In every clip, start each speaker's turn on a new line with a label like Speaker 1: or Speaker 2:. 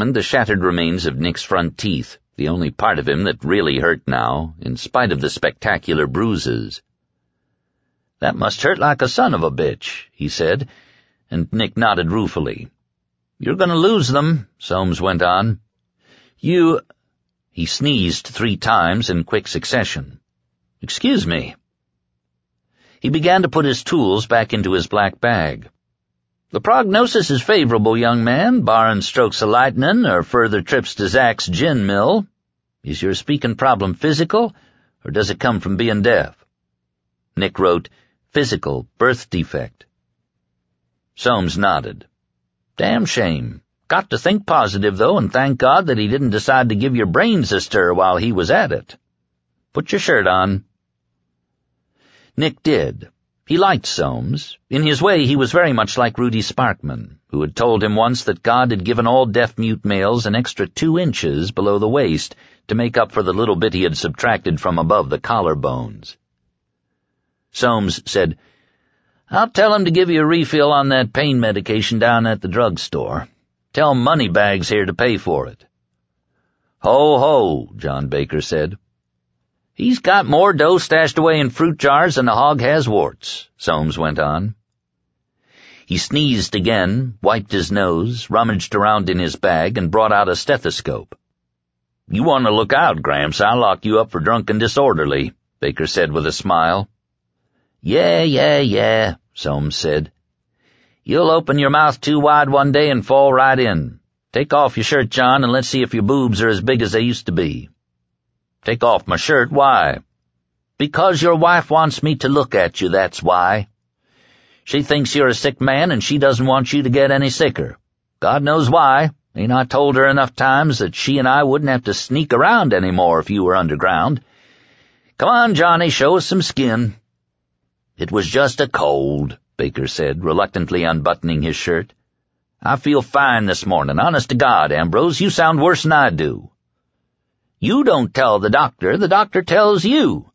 Speaker 1: examined the shattered remains of Nick's front teeth, the only part of him that really hurt now, in spite of the spectacular bruises. "That must hurt like a son of a bitch," he said, and Nick nodded ruefully. "You're going to lose them," Soames went on. He sneezed 3 times in quick succession. "Excuse me." He began to put his tools back into his black bag. "The prognosis is favorable, young man, barring strokes of lightning or further trips to Zach's gin mill. Is your speaking problem physical, or does it come from being deaf?" Nick wrote, "Physical, birth defect." Soames nodded. "Damn shame. Got to think positive, though, and thank God that he didn't decide to give your brains a stir while he was at it. Put your shirt on." Nick did. He liked Soames. In his way, he was very much like Rudy Sparkman, who had told him once that God had given all deaf-mute males an extra 2 inches below the waist to make up for the little bit he had subtracted from above the collarbones. Soames said, "I'll tell him to give you a refill on that pain medication down at the drugstore. Tell Moneybags here to pay for it." "Ho, ho," John Baker said. "He's got more dough stashed away in fruit jars than a hog has warts," Soames went on. He sneezed again, wiped his nose, rummaged around in his bag, and brought out a stethoscope. "You want to look out, Gramps. I'll lock you up for drunken disorderly," Baker said with a smile. Yeah, Soames said. "You'll open your mouth too wide one day and fall right in. Take off your shirt, John, and let's see if your boobs are as big as they used to be." "Take off my shirt? Why?" "Because your wife wants me to look at you, that's why. She thinks you're a sick man, and she doesn't want you to get any sicker. God knows why. Ain't I told her enough times that she and I wouldn't have to sneak around any more if you were underground? Come on, Johnny, show us some skin." "It was just a cold," Baker said, reluctantly unbuttoning his shirt. "I feel fine this morning, honest to God, Ambrose. You sound worse than I do." "You don't tell the doctor tells you."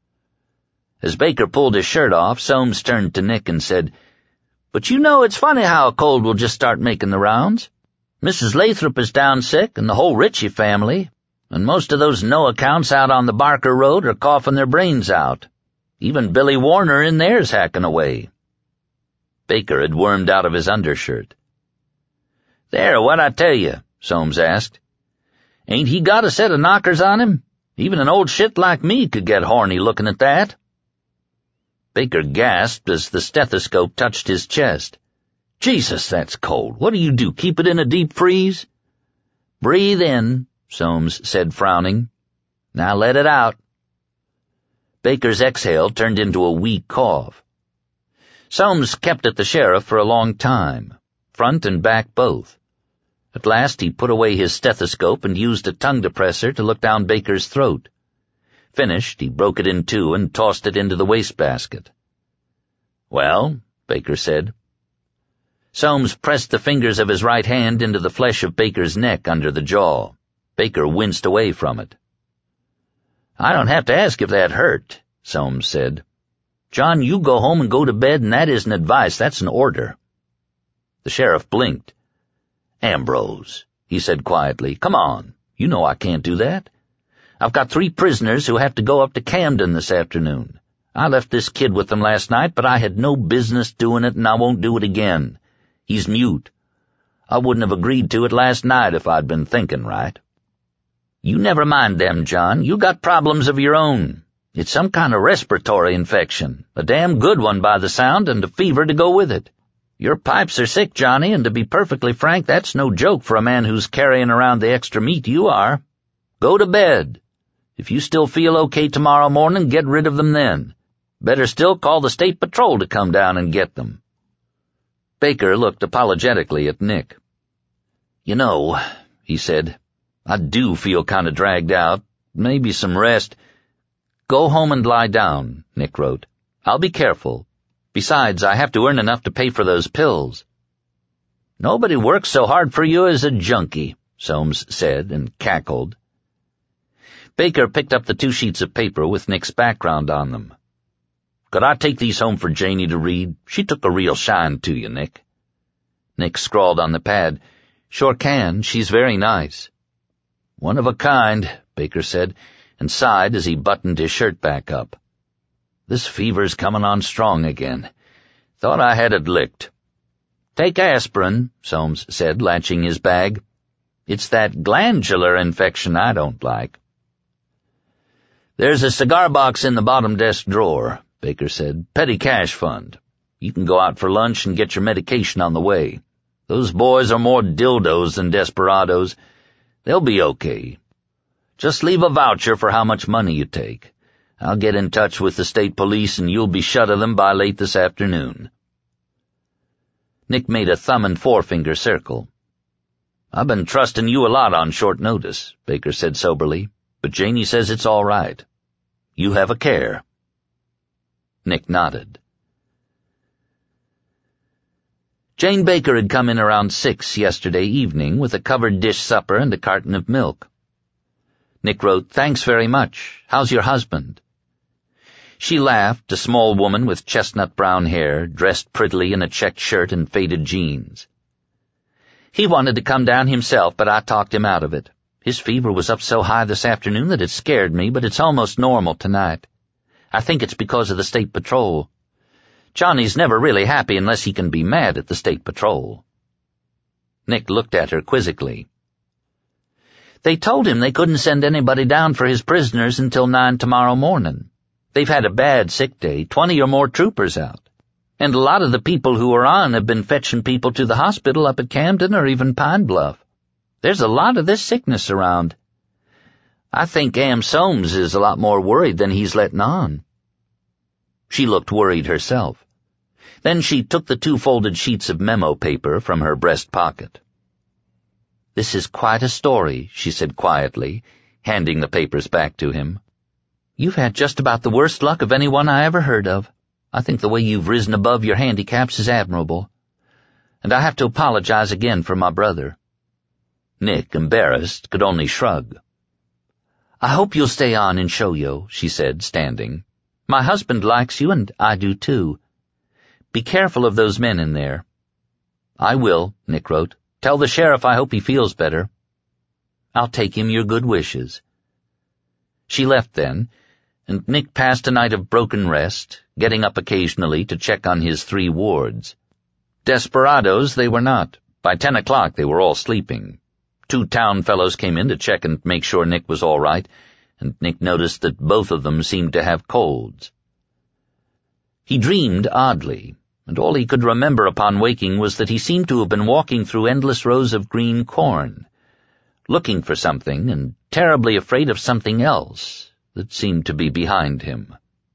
Speaker 1: As Baker pulled his shirt off, Soames turned to Nick and said, "But you know, it's funny how a cold will just start making the rounds. Mrs. Lathrop is down sick, and the whole Ritchie family, and most of those no-accounts out on the Barker Road are coughing their brains out. Even Billy Warner in there's hacking away." Baker had wormed out of his undershirt. "There, what'd I tell you?" Soames asked. "Ain't he got a set of knockers on him? Even an old shit like me could get horny looking at that." Baker gasped as the stethoscope touched his chest. "Jesus, that's cold. What do? Keep it in a deep freeze?" "Breathe in," Soames said, frowning. "Now let it out." Baker's exhale turned into a weak cough. Soames kept at the sheriff for a long time, front and back both. At last he put away his stethoscope and used a tongue depressor to look down Baker's throat. Finished, he broke it in 2 and tossed it into the wastebasket. "Well," Baker said. Soames pressed the fingers of his right hand into the flesh of Baker's neck under the jaw. Baker winced away from it. "I don't have to ask if that hurt," Soames said. "John, you go home and go to bed, and that isn't advice, that's an order." The sheriff blinked. "Ambrose," he said quietly, "come on. You know I can't do that. I've got 3 prisoners who have to go up to Camden this afternoon. I left this kid with them last night, but I had no business doing it, and I won't do it again. He's mute. I wouldn't have agreed to it last night if I'd been thinking right." "You never mind them, John. You got problems of your own. It's some kind of respiratory infection, a damn good one by the sound, and a fever to go with it. Your pipes are sick, Johnny, and to be perfectly frank, that's no joke for a man who's carrying around the extra meat you are. Go to bed. If you still feel okay tomorrow morning, get rid of them then. Better still, call the state patrol to come down and get them." Baker looked apologetically at Nick. "You know," he said, "I do feel kind of dragged out. Maybe some rest." "Go home and lie down," Nick wrote. "I'll be careful. Besides, I have to earn enough to pay for those pills." "Nobody works so hard for you as a junkie," Soames said, and cackled. Baker picked up the 2 sheets of paper with Nick's background on them. "Could I take these home for Janie to read? She took a real shine to you, Nick." Nick scrawled on the pad, "Sure can. She's very nice." "One of a kind," Baker said, and sighed as he buttoned his shirt back up. "This fever's coming on strong again. Thought I had it licked." "Take aspirin," Soames said, latching his bag. "It's that glandular infection I don't like." "There's a cigar box in the bottom desk drawer," Baker said. "Petty cash fund. You can go out for lunch and get your medication on the way. Those boys are more dildos than desperados. They'll be okay. Just leave a voucher for how much money you take. I'll get in touch with the state police and you'll be shut of them by late this afternoon." Nick made a thumb and forefinger circle. "I've been trusting you a lot on short notice," Baker said soberly, "but Janie says it's all right. You have a care." Nick nodded. Jane Baker had come in around 6 yesterday evening with a covered dish supper and a carton of milk. Nick wrote, "Thanks very much. How's your husband?" She laughed, a small woman with chestnut-brown hair, dressed prettily in a checked shirt and faded jeans. "He wanted to come down himself, but I talked him out of it. His fever was up so high this afternoon that it scared me, but it's almost normal tonight. I think it's because of the State Patrol. Johnny's never really happy unless he can be mad at the State Patrol." Nick looked at her quizzically. "They told him they couldn't send anybody down for his prisoners until 9 tomorrow morning. They've had a bad sick day, 20 or more troopers out. And a lot of the people who are on have been fetching people to the hospital up at Camden or even Pine Bluff. There's a lot of this sickness around. I think Am Soames is a lot more worried than he's letting on." She looked worried herself. Then she took the 2 folded sheets of memo paper from her breast pocket. "This is quite a story," she said quietly, handing the papers back to him. "You've had just about the worst luck of anyone I ever heard of. I think the way you've risen above your handicaps is admirable. And I have to apologize again for my brother." Nick, embarrassed, could only shrug. "I hope you'll stay on in Shoyo," she said, standing. "My husband likes you, and I do too. Be careful of those men in there." "I will," Nick wrote. "Tell the sheriff I hope he feels better." "I'll take him your good wishes." She left then, and Nick passed a night of broken rest, getting up occasionally to check on his 3 wards. Desperados they were not. By 10 o'clock they were all sleeping. 2 town fellows came in to check and make sure Nick was all right, and Nick noticed that both of them seemed to have colds. He dreamed oddly, and all he could remember upon waking was that he seemed to have been walking through endless rows of green corn, looking for something and terribly afraid of something else that seemed to be behind him.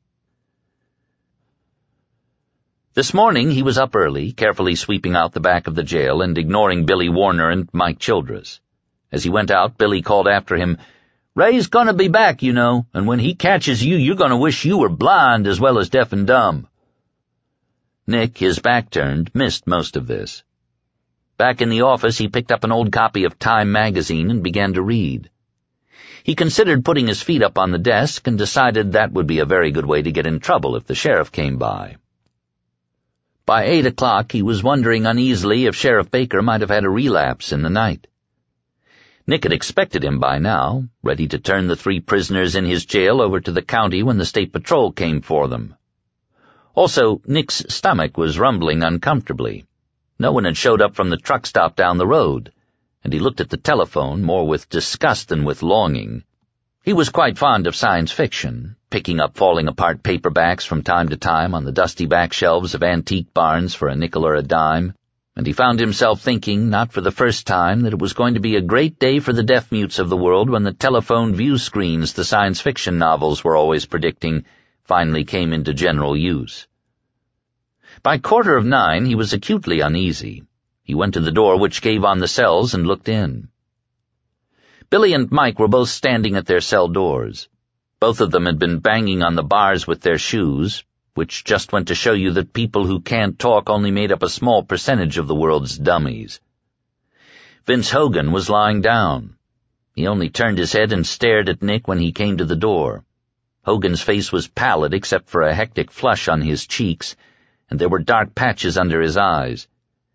Speaker 1: This morning he was up early, carefully sweeping out the back of the jail and ignoring Billy Warner and Mike Childress. As he went out, Billy called after him, "Ray's gonna be back, you know, and when he catches you, you're gonna wish you were blind as well as deaf and dumb." Nick, his back turned, missed most of this. Back in the office, he picked up an old copy of Time magazine and began to read. He considered putting his feet up on the desk and decided that would be a very good way to get in trouble if the sheriff came by. By 8 o'clock, he was wondering uneasily if Sheriff Baker might have had a relapse in the night. Nick had expected him by now, ready to turn the 3 prisoners in his jail over to the county when the State Patrol came for them. Also, Nick's stomach was rumbling uncomfortably. No one had showed up from the truck stop down the road, and he looked at the telephone more with disgust than with longing. He was quite fond of science fiction, picking up falling-apart paperbacks from time to time on the dusty back shelves of antique barns for a nickel or a dime, and he found himself thinking, not for the first time, that it was going to be a great day for the deaf-mutes of the world when the telephone view screens the science fiction novels were always predicting finally came into general use. By 9:15 he was acutely uneasy. He went to the door which gave on the cells and looked in. Billy and Mike were both standing at their cell doors. Both of them had been banging on the bars with their shoes, which just went to show you that people who can't talk only made up a small percentage of the world's dummies. Vince Hogan was lying down. He only turned his head and stared at Nick when he came to the door. Hogan's face was pallid except for a hectic flush on his cheeks, and there were dark patches under his eyes.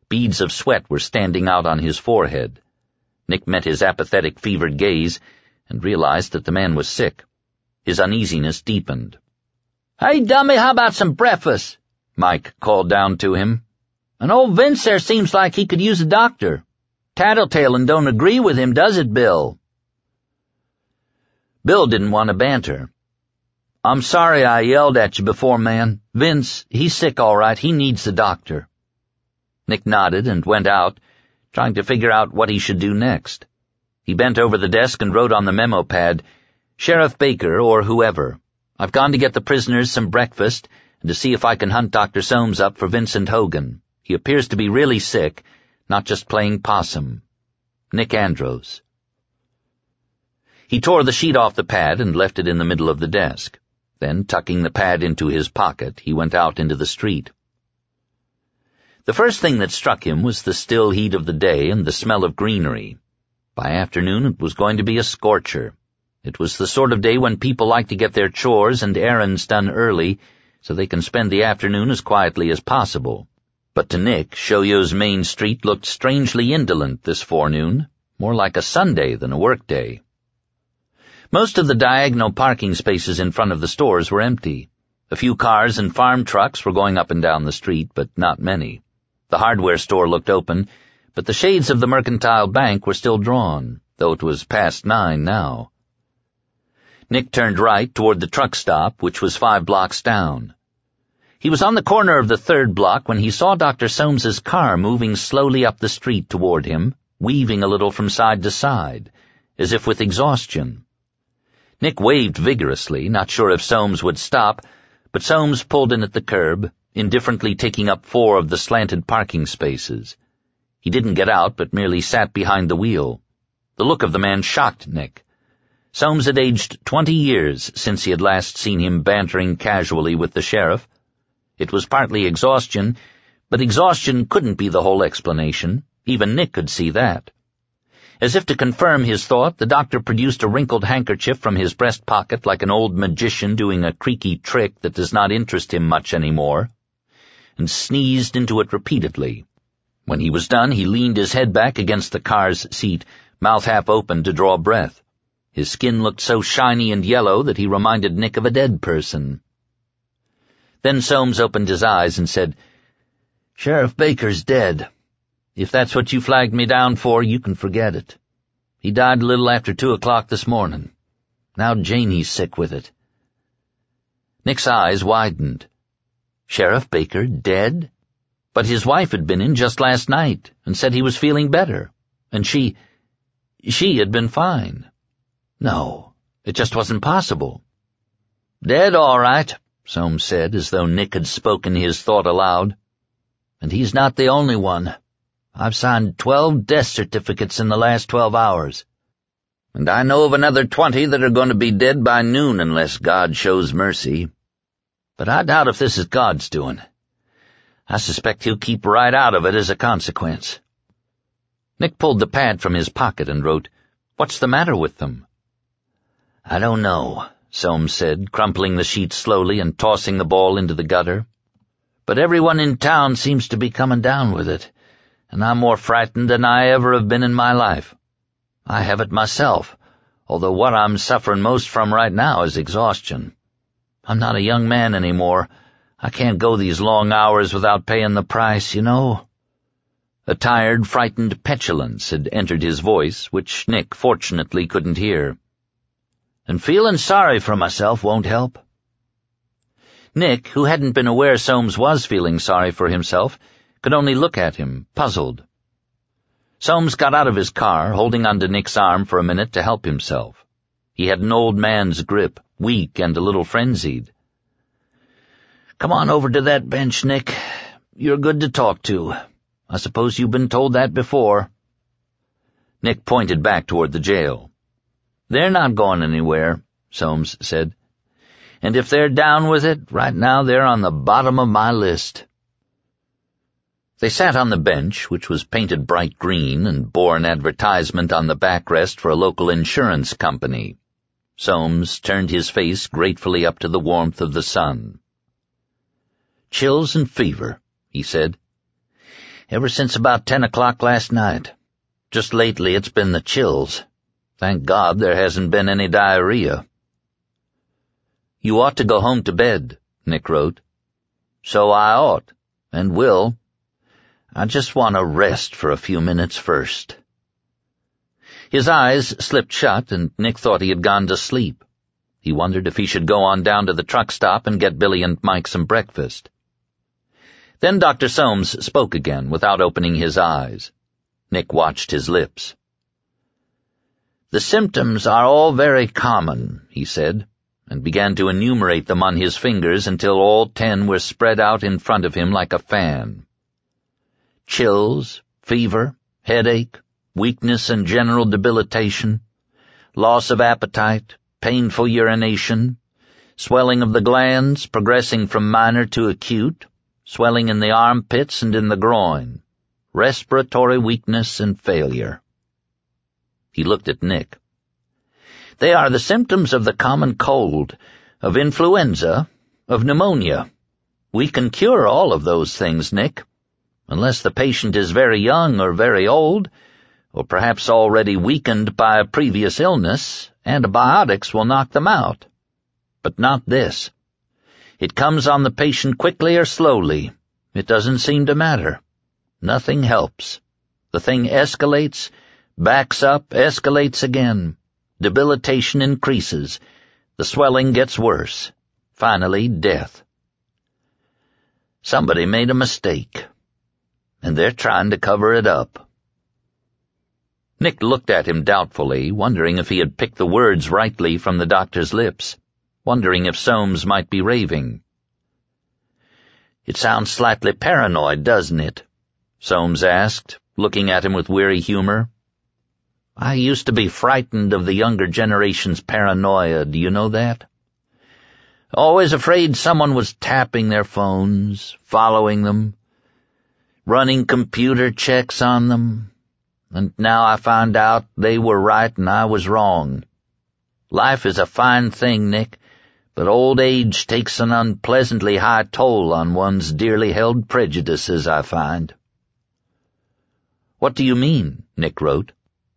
Speaker 1: Beads of sweat were standing out on his forehead. Nick met his apathetic, fevered gaze and realized that the man was sick. His uneasiness deepened. "Hey, dummy, how about some breakfast?" Mike called down to him. "And old Vince there seems like he could use a doctor. Tattletailing don't agree with him, does it, Bill?" Bill didn't want to banter. "I'm sorry I yelled at you before, man. Vince, he's sick all right. He needs the doctor." Nick nodded and went out, trying to figure out what he should do next. He bent over the desk and wrote on the memo pad, "Sheriff Baker, or whoever. I've gone to get the prisoners some breakfast and to see if I can hunt Dr. Soames up for Vincent Hogan. He appears to be really sick, not just playing possum. Nick Andros." He tore the sheet off the pad and left it in the middle of the desk. Then, tucking the pad into his pocket, he went out into the street. The first thing that struck him was the still heat of the day and the smell of greenery. By afternoon it was going to be a scorcher. It was the sort of day when people like to get their chores and errands done early so they can spend the afternoon as quietly as possible. But to Nick, Shoyo's main street looked strangely indolent this forenoon, more like a Sunday than a workday. Most of the diagonal parking spaces in front of the stores were empty. A few cars and farm trucks were going up and down the street, but not many. The hardware store looked open, but the shades of the Mercantile Bank were still drawn, though it was past 9 now. Nick turned right toward the truck stop, which was 5 blocks down. He was on the corner of the 3rd block when he saw Dr. Soames's car moving slowly up the street toward him, weaving a little from side to side, as if with exhaustion. Nick waved vigorously, not sure if Soames would stop, but Soames pulled in at the curb, indifferently taking up 4 of the slanted parking spaces. He didn't get out, but merely sat behind the wheel. The look of the man shocked Nick. Soames had aged 20 years since he had last seen him bantering casually with the sheriff. It was partly exhaustion, but exhaustion couldn't be the whole explanation. Even Nick could see that. As if to confirm his thought, the doctor produced a wrinkled handkerchief from his breast pocket like an old magician doing a creaky trick that does not interest him much anymore, and sneezed into it repeatedly. When he was done, he leaned his head back against the car's seat, mouth half open to draw breath. His skin looked so shiny and yellow that he reminded Nick of a dead person. Then Soames opened his eyes and said, "Sheriff Baker's dead. If that's what you flagged me down for, you can forget it. He died a little after 2 o'clock this morning. Now Janie's sick with it." Nick's eyes widened. Sheriff Baker dead? But his wife had been in just last night and said he was feeling better, and she had been fine. No, it just wasn't possible. "Dead, all right," Soames said, as though Nick had spoken his thought aloud. "And he's not the only one. I've signed 12 death certificates in the last 12 hours. And I know of another 20 that are going to be dead by noon unless God shows mercy. But I doubt if this is God's doing. I suspect he'll keep right out of it as a consequence." Nick pulled the pad from his pocket and wrote, "What's the matter with them?" "I don't know," Soames said, crumpling the sheet slowly and tossing the ball into the gutter. "But everyone in town seems to be coming down with it, and I'm more frightened than I ever have been in my life. I have it myself, although what I'm suffering most from right now is exhaustion. I'm not a young man anymore. I can't go these long hours without paying the price, you know." A tired, frightened petulance had entered his voice, which Nick fortunately couldn't hear. "And feeling sorry for myself won't help." Nick, who hadn't been aware Soames was feeling sorry for himself, could only look at him, puzzled. Soames got out of his car, holding onto Nick's arm for a minute to help himself. He had an old man's grip, weak and a little frenzied. "Come on over to that bench, Nick. You're good to talk to. I suppose you've been told that before." Nick pointed back toward the jail. "They're not going anywhere," Soames said. "And if they're down with it, right now they're on the bottom of my list." They sat on the bench, which was painted bright green and bore an advertisement on the backrest for a local insurance company. Soames turned his face gratefully up to the warmth of the sun. "Chills and fever," he said. Ever since about 10 o'clock last night. Just lately it's been the chills. Thank God there hasn't been any diarrhea. You ought to go home to bed, Nick wrote. So I ought, and will. I just want to rest for a few minutes first. His eyes slipped shut, and Nick thought he had gone to sleep. He wondered if he should go on down to the truck stop and get Billy and Mike some breakfast. Then Dr. Soames spoke again, without opening his eyes. Nick watched his lips. The symptoms are all very common, he said, and began to enumerate them on his fingers until all 10 were spread out in front of him like a fan. Chills, fever, headache, weakness and general debilitation, loss of appetite, painful urination, swelling of the glands progressing from minor to acute, swelling in the armpits and in the groin, respiratory weakness and failure. He looked at Nick. They are the symptoms of the common cold, of influenza, of pneumonia. We can cure all of those things, Nick, unless the patient is very young or very old, or perhaps already weakened by a previous illness. Antibiotics will knock them out. But not this. It comes on the patient quickly or slowly. It doesn't seem to matter. Nothing helps. The thing escalates, backs up, escalates again. Debilitation increases. The swelling gets worse. Finally, death. Somebody made a mistake, and they're trying to cover it up. Nick looked at him doubtfully, wondering if he had picked the words rightly from the doctor's lips, wondering if Soames might be raving. It sounds slightly paranoid, doesn't it? Soames asked, looking at him with weary humor. I used to be frightened of the younger generation's paranoia, do you know that? Always afraid someone was tapping their phones, following them, running computer checks on them. And now I found out they were right and I was wrong. Life is a fine thing, Nick, but old age takes an unpleasantly high toll on one's dearly held prejudices, I find. What do you mean? Nick wrote.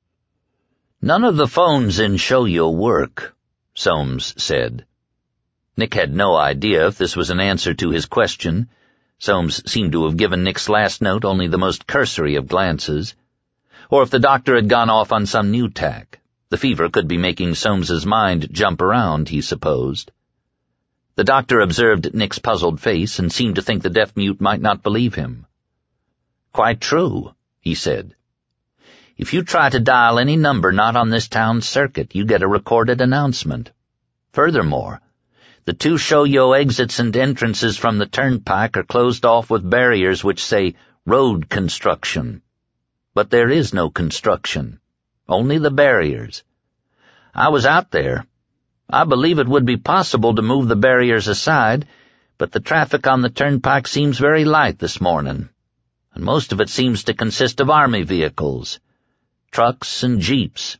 Speaker 1: None of the phones in Shoyo work, Soames said. Nick had no idea if this was an answer to his question. Soames seemed to have given Nick's last note only the most cursory of glances. Or if the doctor had gone off on some new tack. The fever could be making Soames's mind jump around, he supposed. The doctor observed Nick's puzzled face and seemed to think the deaf-mute might not believe him. Quite true, he said. If you try to dial any number not on this town's circuit, you get a recorded announcement. Furthermore, the 2 Shoyo exits and entrances from the turnpike are closed off with barriers which say road construction. But there is no construction, only the barriers. I was out there. I believe it would be possible to move the barriers aside, but the traffic on the turnpike seems very light this morning, and most of it seems to consist of army vehicles, trucks and jeeps.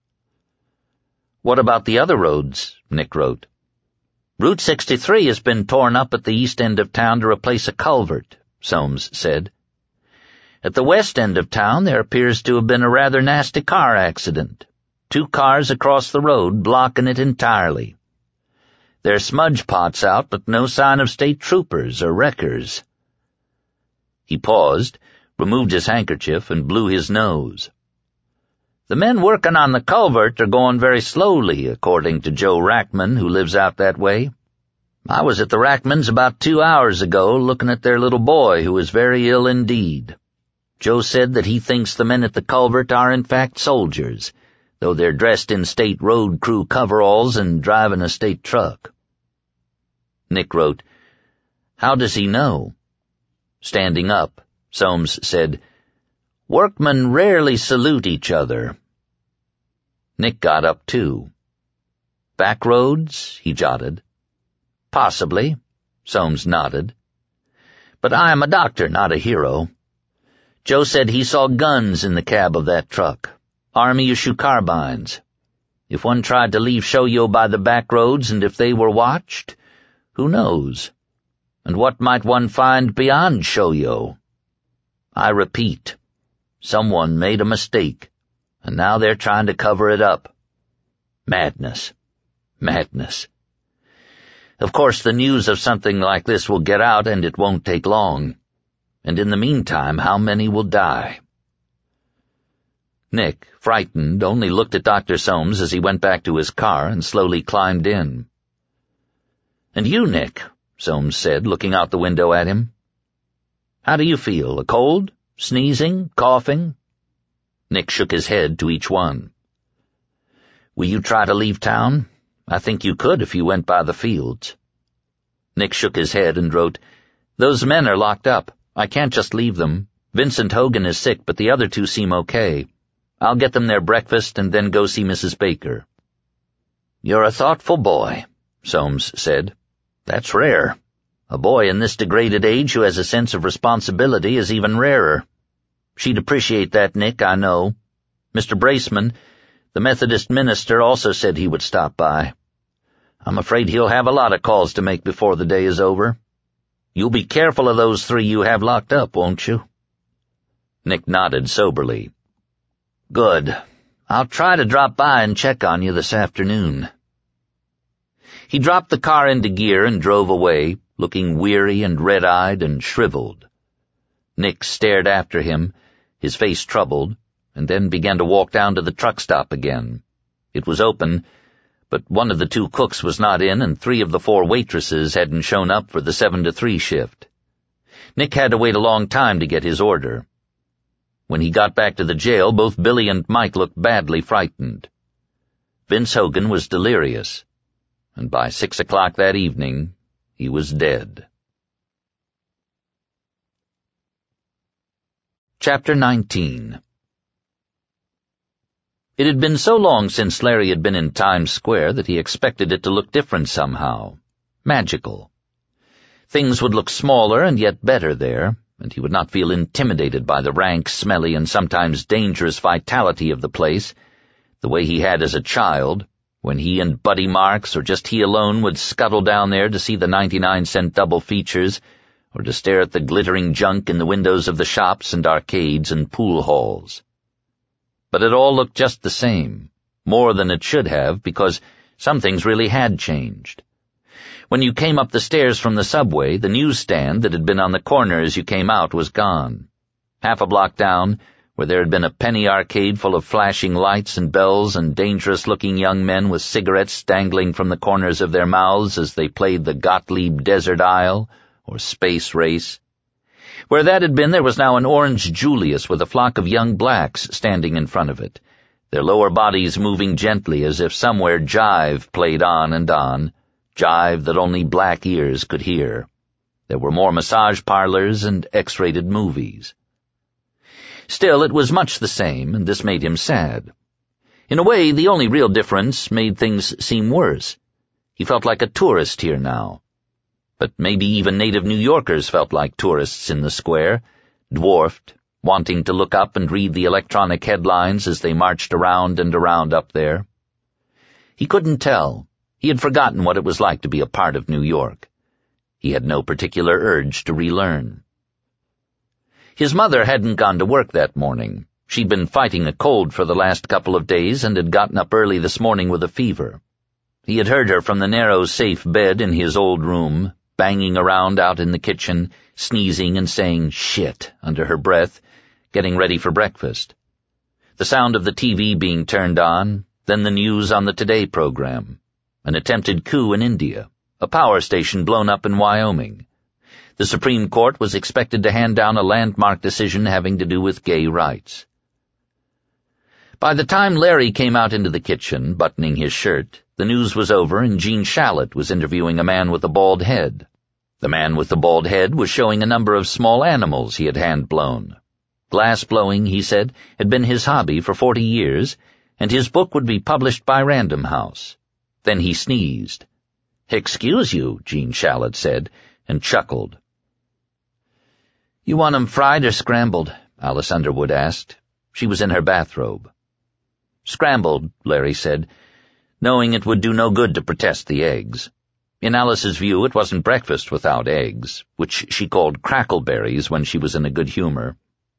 Speaker 1: What about the other roads? Nick wrote. Route 63 has been torn up at the east end of town to replace a culvert, Soames said. At the west end of town there appears to have been a rather nasty car accident. 2 cars across the road blocking it entirely. There are smudge pots out, but no sign of state troopers or wreckers. He paused, removed his handkerchief, and blew his nose. The men working on the culvert are going very slowly, according to Joe Rackman, who lives out that way. I was at the Rackmans about 2 hours ago looking at their little boy, who is very ill indeed. Joe said that he thinks the men at the culvert are in fact soldiers, though they're dressed in state road crew coveralls and driving a state truck. Nick wrote, How does he know? Standing up, Soames said, Workmen rarely salute each other. Nick got up too. Back roads? He jotted. Possibly, Soames nodded. But I am a doctor, not a hero. Joe said he saw guns in the cab of that truck, Army-issue carbines. If one tried to leave Shoyo by the back roads and if they were watched, who knows? And what might one find beyond Shoyo? I repeat, someone made a mistake, and now they're trying to cover it up. Madness. Madness. Of course, the news of something like this will get out, and it won't take long. And in the meantime, how many will die? Nick, frightened, only looked at Dr. Soames as he went back to his car and slowly climbed in. "And you, Nick," Soames said, looking out the window at him. "How do you feel? A cold? Sneezing? Coughing?" Nick shook his head to each one. "Will you try to leave town? I think you could if you went by the fields." Nick shook his head and wrote, "Those men are locked up. I can't just leave them. Vincent Hogan is sick, but the other two seem okay. I'll get them their breakfast and then go see Mrs. Baker." "You're a thoughtful boy," Soames said. "That's rare. A boy in this degraded age who has a sense of responsibility is even rarer. She'd appreciate that, Nick, I know. Mr. Braceman, the Methodist minister, also said he would stop by. I'm afraid he'll have a lot of calls to make before the day is over. You'll be careful of those 3 you have locked up, won't you?" Nick nodded soberly. "Good. I'll try to drop by and check on you this afternoon." He dropped the car into gear and drove away, looking weary and red-eyed and shriveled. Nick stared after him, his face troubled, and then began to walk down to the truck stop again. It was open, but one of the 2 cooks was not in, and 3 of the 4 waitresses hadn't shown up for the 7 to 3 shift. Nick had to wait a long time to get his order. When he got back to the jail, both Billy and Mike looked badly frightened. Vince Hogan was delirious, and by 6 o'clock that evening, he was dead. Chapter 19. It had been so long since Larry had been in Times Square that he expected it to look different somehow, magical. Things would look smaller and yet better there, and he would not feel intimidated by the rank, smelly, and sometimes dangerous vitality of the place, the way he had as a child, when he and Buddy Marks, or just he alone, would scuttle down there to see the 99-cent double features, or to stare at the glittering junk in the windows of the shops and arcades and pool halls. But it all looked just the same, more than it should have, because some things really had changed. When you came up the stairs from the subway, the newsstand that had been on the corner as you came out was gone. Half a block down, where there had been a penny arcade full of flashing lights and bells and dangerous-looking young men with cigarettes dangling from the corners of their mouths as they played the Gottlieb Desert Isle or Space Race. Where that had been, there was now an orange Julius with a flock of young blacks standing in front of it, their lower bodies moving gently as if somewhere jive played on and on, jive that only black ears could hear. There were more massage parlors and X-rated movies. Still, it was much the same, and this made him sad. In a way, the only real difference made things seem worse. He felt like a tourist here now. But maybe even native New Yorkers felt like tourists in the square, dwarfed, wanting to look up and read the electronic headlines as they marched around and around up there. He couldn't tell. He had forgotten what it was like to be a part of New York. He had no particular urge to relearn. His mother hadn't gone to work that morning. She'd been fighting a cold for the last couple of days and had gotten up early this morning with a fever. He had heard her from the narrow, safe bed in his old room, banging around out in the kitchen, sneezing and saying shit under her breath, getting ready for breakfast. The sound of the TV being turned on, then the news on the Today program. An attempted coup in India, a power station blown up in Wyoming. The Supreme Court was expected to hand down a landmark decision having to do with gay rights. By the time Larry came out into the kitchen, buttoning his shirt, the news was over and Gene Shalit was interviewing a man with a bald head. The man with the bald head was showing a number of small animals he had hand-blown. Glass-blowing, he said, had been his hobby for 40 years, and his book would be published by Random House. Then he sneezed. "Excuse you," Gene Shalit said, and chuckled. "You want 'em fried or scrambled?" Alice Underwood asked. She was in her bathrobe. "Scrambled," Larry said, knowing it would do no good to protest the eggs. In Alice's view, it wasn't breakfast without eggs, which she called crackleberries when she was in a good humor.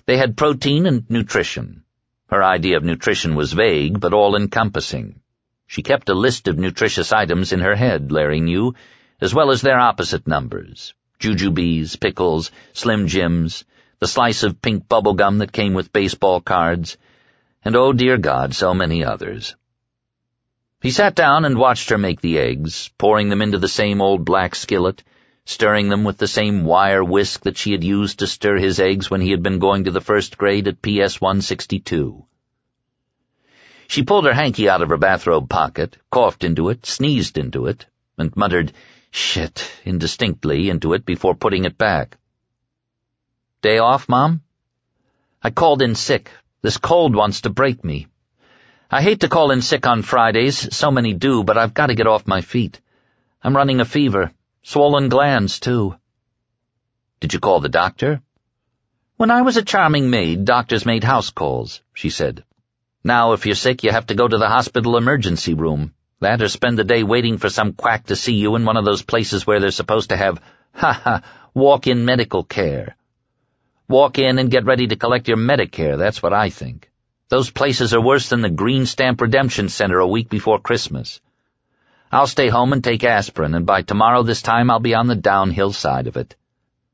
Speaker 1: They had protein and nutrition. Her idea of nutrition was vague, but all-encompassing. She kept a list of nutritious items in her head, Larry knew, as well as their opposite numbers. Jujubes, pickles, Slim Jims, the slice of pink bubble gum that came with baseball cards, and oh dear God, so many others. He sat down and watched her make the eggs, pouring them into the same old black skillet, stirring them with the same wire whisk that she had used to stir his eggs when he had been going to the first grade at PS 162. She pulled her hanky out of her bathrobe pocket, coughed into it, sneezed into it, and muttered, "Shit," indistinctly into it before putting it back. "Day off, Mom?" "I called in sick. This cold wants to break me. I hate to call in sick on Fridays, so many do, but I've got to get off my feet. I'm running a fever. Swollen glands, too." "Did you call the doctor?" "When I was a charming maid, doctors made house calls," she said. "Now, if you're sick, you have to go to the hospital emergency room. That or spend the day waiting for some quack to see you in one of those places where they're supposed to have, walk-in medical care. Walk in and get ready to collect your Medicare, that's what I think. Those places are worse than the Green Stamp Redemption Center a week before Christmas. I'll stay home and take aspirin, and by tomorrow this time I'll be on the downhill side of it."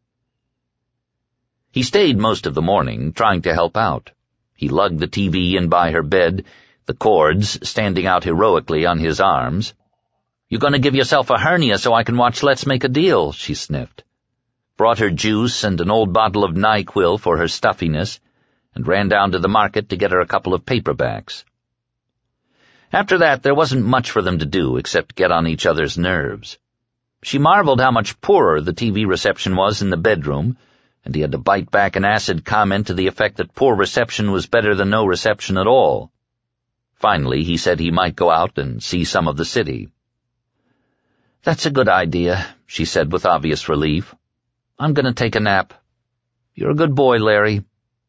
Speaker 1: He stayed most of the morning, trying to help out. He lugged the TV in by her bed, the cords standing out heroically on his arms. "You're going to give yourself a hernia so I can watch Let's Make a Deal," she sniffed. Brought her juice and an old bottle of NyQuil for her stuffiness, and ran down to the market to get her a couple of paperbacks. After that, there wasn't much for them to do except get on each other's nerves. She marveled how much poorer the TV reception was in the bedroom, and he had to bite back an acid comment to the effect that poor reception was better than no reception at all. Finally, he said he might go out and see some of the city. "That's a good idea," she said with obvious relief. "I'm going to take a nap. You're a good boy, Larry."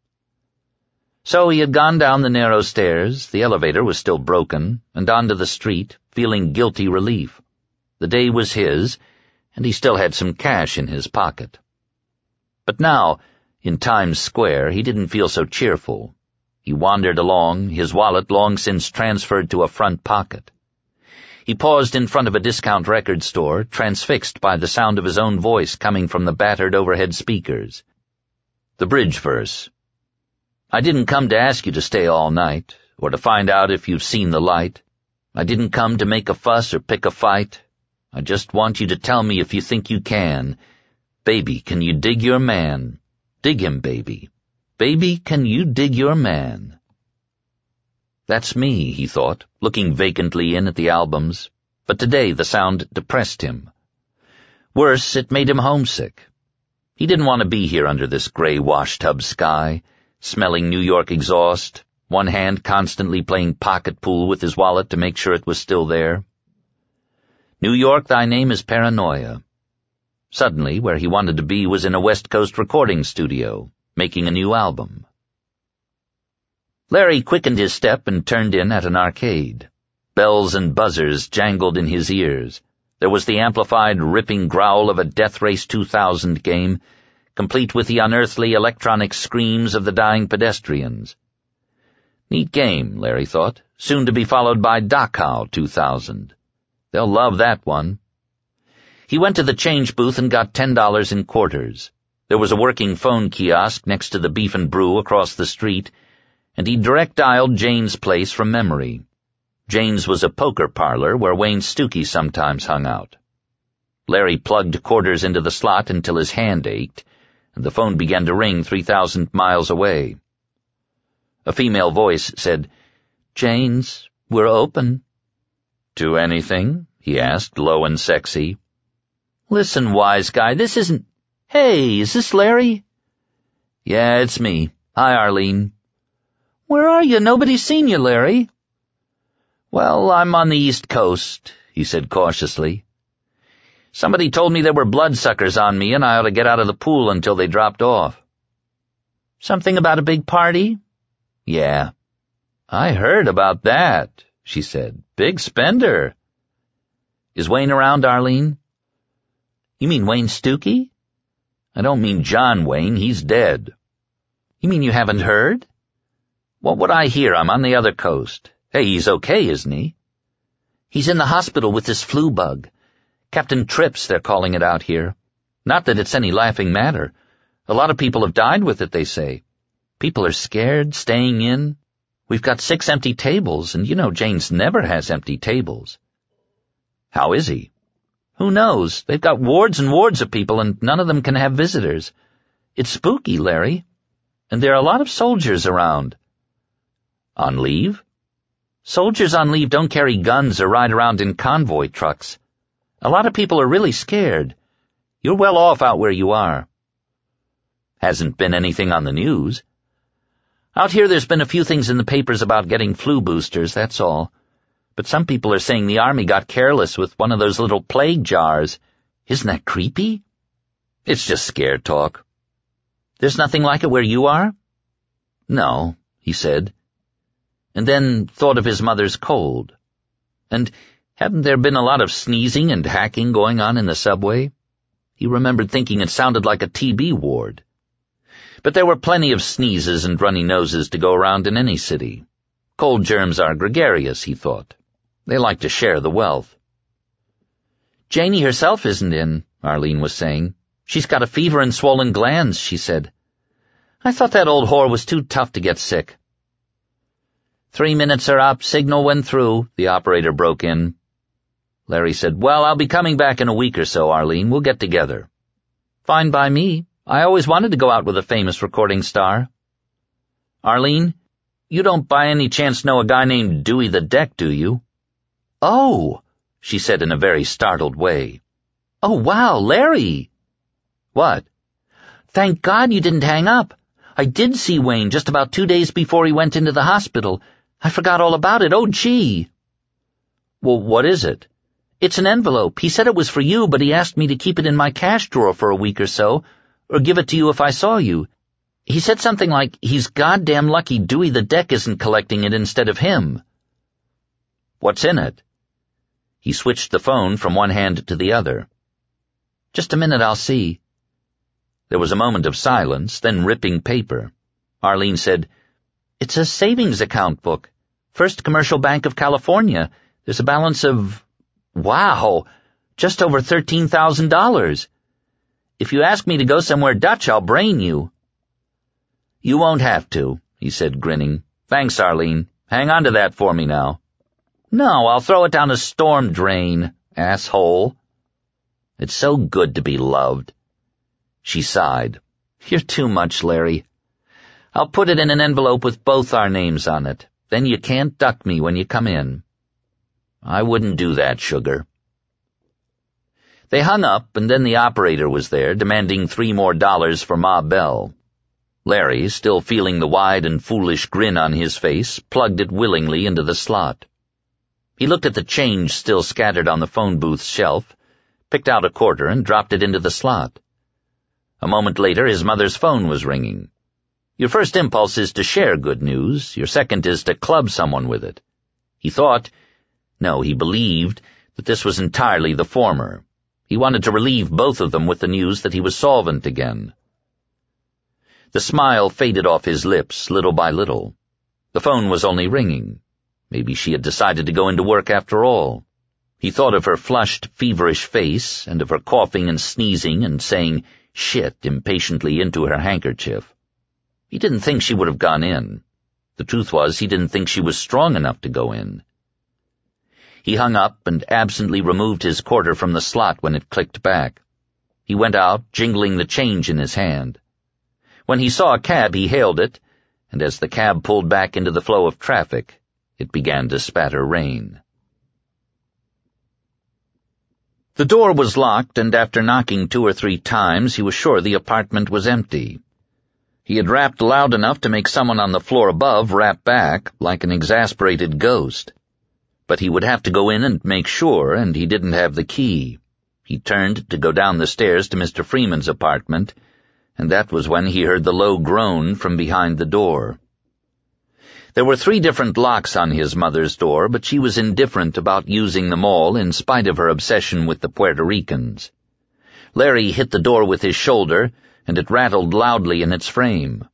Speaker 1: So he had gone down the narrow stairs, the elevator was still broken, and onto the street, feeling guilty relief. The day was his, and he still had some cash in his pocket. But now, in Times Square, he didn't feel so cheerful. He wandered along, his wallet long since transferred to a front pocket. He paused in front of a discount record store, transfixed by the sound of his own voice coming from the battered overhead speakers. The bridge verse. "I didn't come to ask you to stay all night, or to find out if you've seen the light. I didn't come to make a fuss or pick a fight. I just want you to tell me if you think you can. Baby, can you dig your man? Dig him, baby. Baby, can you dig your man?" That's me, he thought, looking vacantly in at the albums, but today the sound depressed him. Worse, it made him homesick. He didn't want to be here under this gray washtub sky, smelling New York exhaust, one hand constantly playing pocket pool with his wallet to make sure it was still there. New York, thy name is paranoia. Suddenly, where he wanted to be was in a West Coast recording studio, making a new album. Larry quickened his step and turned in at an arcade. Bells and buzzers jangled in his ears. There was the amplified, ripping growl of a Death Race 2000 game, complete with the unearthly electronic screams of the dying pedestrians. Neat game, Larry thought, soon to be followed by Dachau 2000. They'll love that one. He went to the change booth and got $10 in quarters. There was a working phone kiosk next to the Beef and Brew across the street, and he direct-dialed Jane's place from memory. Jane's was a poker parlor where Wayne Stuckey sometimes hung out. Larry plugged quarters into the slot until his hand ached, and the phone began to ring 3,000 miles away. A female voice said, "Jane's, we're open." "To anything?" he asked, low and sexy. "Listen, wise guy, this isn't— Hey, is this Larry?" "Yeah, it's me. Hi, Arlene." "Where are you? Nobody's seen you, Larry." "Well, I'm on the East Coast," he said cautiously. "Somebody told me there were bloodsuckers on me and I ought to get out of the pool until they dropped off." "Something about a big party?" "Yeah." "I heard about that," she said. "Big spender." "Is Wayne around, Arlene?" "You mean Wayne Stuckey?" "I don't mean John Wayne. He's dead." You mean you haven't heard? What would I hear? I'm on the other coast. Hey, he's okay, isn't he? He's in the hospital with this flu bug. Captain Trips, they're calling it out here. Not that it's any laughing matter. A lot of people have died with it, they say. People are scared, staying in. We've got 6 empty tables, and you know Jane's never has empty tables. How is he? Who knows? They've got wards and wards of people, and none of them can have visitors. It's spooky, Larry. And there are a lot of soldiers around. On leave? Soldiers on leave don't carry guns or ride around in convoy trucks. A lot of people are really scared. You're well off out where you are. Hasn't been anything on the news. Out here there's been a few things in the papers about getting flu boosters, that's all. But some people are saying the Army got careless with one of those little plague jars. Isn't that creepy? It's just scared talk. There's nothing like it where you are? No, he said. And then thought of his mother's cold. And hadn't there been a lot of sneezing and hacking going on in the subway? He remembered thinking it sounded like a TB ward. But there were plenty of sneezes and runny noses to go around in any city. Cold germs are gregarious, he thought. They like to share the wealth. Janie herself isn't in, Arlene was saying. She's got a fever and swollen glands, she said. I thought that old whore was too tough to get sick. 3 minutes are up, signal went through, the operator broke in. Larry said, Well, I'll be coming back in a week or so, Arlene. We'll get together. Fine by me. I always wanted to go out with a famous recording star. Arlene, you don't by any chance know a guy named Dewey the Deck, do you? Oh, she said in a very startled way. Oh, wow, Larry. What? Thank God you didn't hang up. I did see Wayne just about 2 days before he went into the hospital. I forgot all about it. Oh, gee. Well, what is it? It's an envelope. He said it was for you, but he asked me to keep it in my cash drawer for a week or so, or give it to you if I saw you. He said something like, he's goddamn lucky Dewey the Deck isn't collecting it instead of him. What's in it? He switched the phone from one hand to the other. Just a minute, I'll see. There was a moment of silence, then ripping paper. Arlene said, It's a savings account book. First Commercial Bank of California. There's a balance of, wow, just over $13,000. If you ask me to go somewhere Dutch, I'll brain you. You won't have to, he said, grinning. Thanks, Arlene. Hang on to that for me now. No, I'll throw it down a storm drain, asshole. It's so good to be loved. She sighed. You're too much, Larry. I'll put it in an envelope with both our names on it. Then you can't duck me when you come in. I wouldn't do that, sugar. They hung up, and then the operator was there, demanding $3 more for Ma Bell. Larry, still feeling the wide and foolish grin on his face, plugged it willingly into the slot. He looked at the change still scattered on the phone booth's shelf, picked out a quarter, and dropped it into the slot. A moment later, his mother's phone was ringing. Your first impulse is to share good news. Your second is to club someone with it. He thought, no, he believed, that this was entirely the former. He wanted to relieve both of them with the news that he was solvent again. The smile faded off his lips little by little. The phone was only ringing. Maybe she had decided to go into work after all. He thought of her flushed, feverish face, and of her coughing and sneezing and saying shit impatiently into her handkerchief. He didn't think she would have gone in. The truth was, he didn't think she was strong enough to go in. He hung up and absently removed his quarter from the slot when it clicked back. He went out, jingling the change in his hand. When he saw a cab, he hailed it, and as the cab pulled back into the flow of traffic, it began to spatter rain. The door was locked, and after knocking 2 or 3 times, he was sure the apartment was empty. He had rapped loud enough to make someone on the floor above rap back, like an exasperated ghost. But he would have to go in and make sure, and he didn't have the key. He turned to go down the stairs to Mr. Freeman's apartment, and that was when he heard the low groan from behind the door. There were 3 different locks on his mother's door, but she was indifferent about using them all in spite of her obsession with the Puerto Ricans. Larry hit the door with his shoulder, and it rattled loudly in its frame.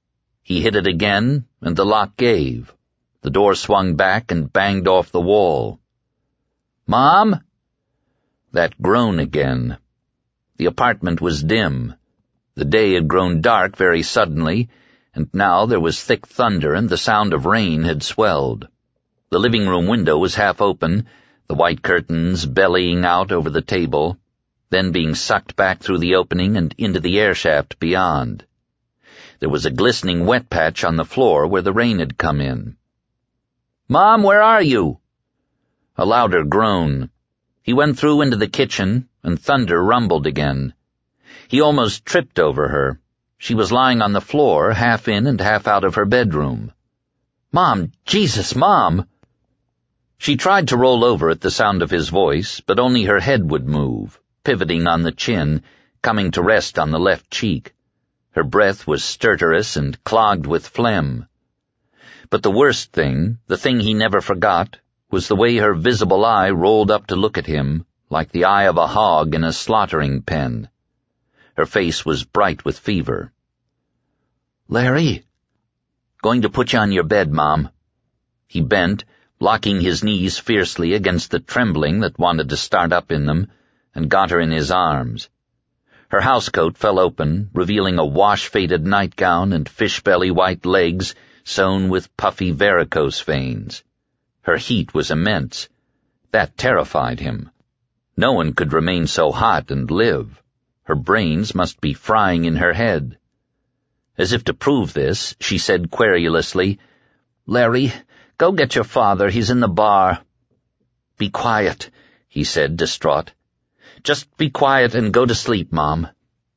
Speaker 1: He hit it again, and the lock gave. The door swung back and banged off the wall. "Mom?" That groan again. The apartment was dim. The day had grown dark very suddenly, and now there was thick thunder and the sound of rain had swelled. The living room window was half open, the white curtains bellying out over the table, then being sucked back through the opening and into the air shaft beyond. There was a glistening wet patch on the floor where the rain had come in. "Mom, where are you?" A louder groan. He went through into the kitchen, and thunder rumbled again. He almost tripped over her. She was lying on the floor, half in and half out of her bedroom. "Mom! Jesus, Mom!" She tried to roll over at the sound of his voice, but only her head would move, pivoting on the chin, coming to rest on the left cheek. Her breath was stertorous and clogged with phlegm. But the worst thing, the thing he never forgot, was the way her visible eye rolled up to look at him, like the eye of a hog in a slaughtering pen. Her face was bright with fever. "Larry?" "Going to put you on your bed, Mom." He bent, locking his knees fiercely against the trembling that wanted to start up in them, and got her in his arms. Her housecoat fell open, revealing a wash-faded nightgown and fish-belly white legs sewn with puffy varicose veins. Her heat was immense. That terrified him. No one could remain so hot and live. Her brains must be frying in her head. As if to prove this, she said querulously, "Larry, go get your father. He's in the bar." "Be quiet," he said, distraught. "Just be quiet and go to sleep, Mom."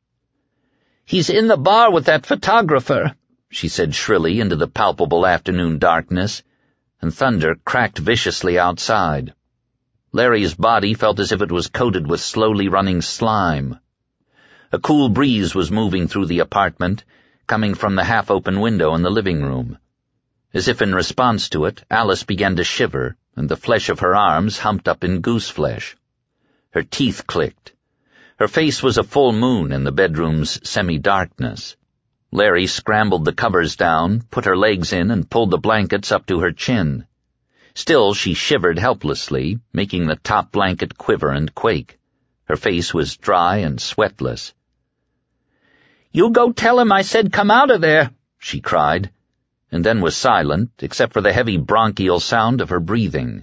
Speaker 1: "He's in the bar with that photographer," she said shrilly into the palpable afternoon darkness, and thunder cracked viciously outside. Larry's body felt as if it was coated with slowly running slime. A cool breeze was moving through the apartment, coming from the half-open window in the living room. As if in response to it, Alice began to shiver, and the flesh of her arms humped up in goose-flesh. Her teeth clicked. Her face was a full moon in the bedroom's semi-darkness. Larry scrambled the covers down, put her legs in, and pulled the blankets up to her chin. Still she shivered helplessly, making the top blanket quiver and quake. Her face was dry and sweatless. "You go tell him I said come out of there," she cried, and then was silent, except for the heavy bronchial sound of her breathing.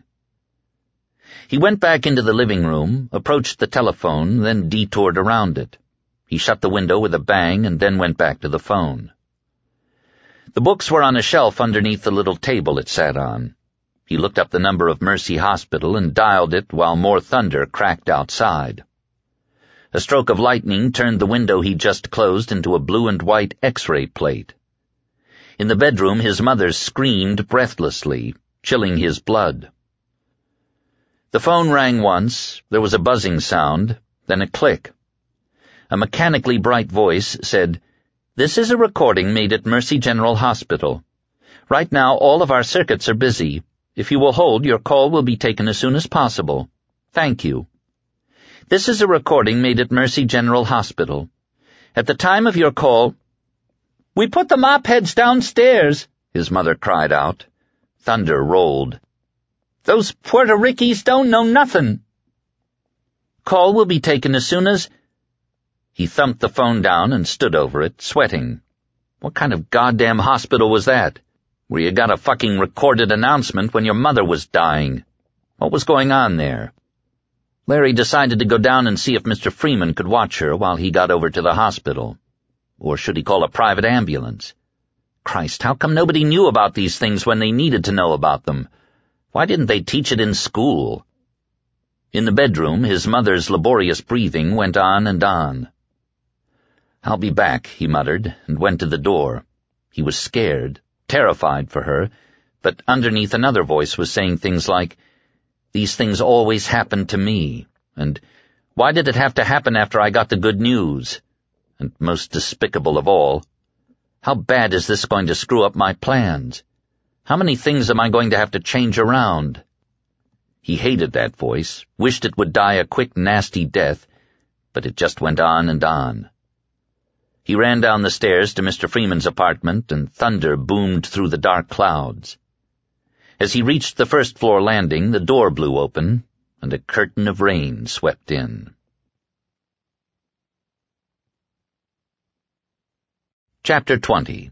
Speaker 1: He went back into the living room, approached the telephone, then detoured around it. He shut the window with a bang and then went back to the phone. The books were on a shelf underneath the little table it sat on. He looked up the number of Mercy Hospital and dialed it while more thunder cracked outside. A stroke of lightning turned the window he'd just closed into a blue and white X-ray plate. In the bedroom his mother screamed breathlessly, chilling his blood. The phone rang once, there was a buzzing sound, then a click. A mechanically bright voice said, "This is a recording made at Mercy General Hospital. Right now all of our circuits are busy. If you will hold, your call will be taken as soon as possible. Thank you. This is a recording made at Mercy General Hospital. At the time of your call—" "We put the mop-heads downstairs," his mother cried out. Thunder rolled. "Those Puerto Rickies don't know nothing." "Call will be taken as soon as—" He thumped the phone down and stood over it, sweating. What kind of goddamn hospital was that, where you got a fucking recorded announcement when your mother was dying? What was going on there? Larry decided to go down and see if Mr. Freeman could watch her while he got over to the hospital. Or should he call a private ambulance? Christ, how come nobody knew about these things when they needed to know about them? Why didn't they teach it in school? In the bedroom, his mother's laborious breathing went on and on. "I'll be back," he muttered, and went to the door. He was scared, terrified for her, but underneath another voice was saying things like, "These things always happen to me," and "Why did it have to happen after I got the good news?" And most despicable of all, "How bad is this going to screw up my plans? How many things am I going to have to change around?" He hated that voice, wished it would die a quick, nasty death, but it just went on and on. He ran down the stairs to Mr. Freeman's apartment, and thunder boomed through the dark clouds. As he reached the first-floor landing, the door blew open, and a curtain of rain swept in. Chapter 20.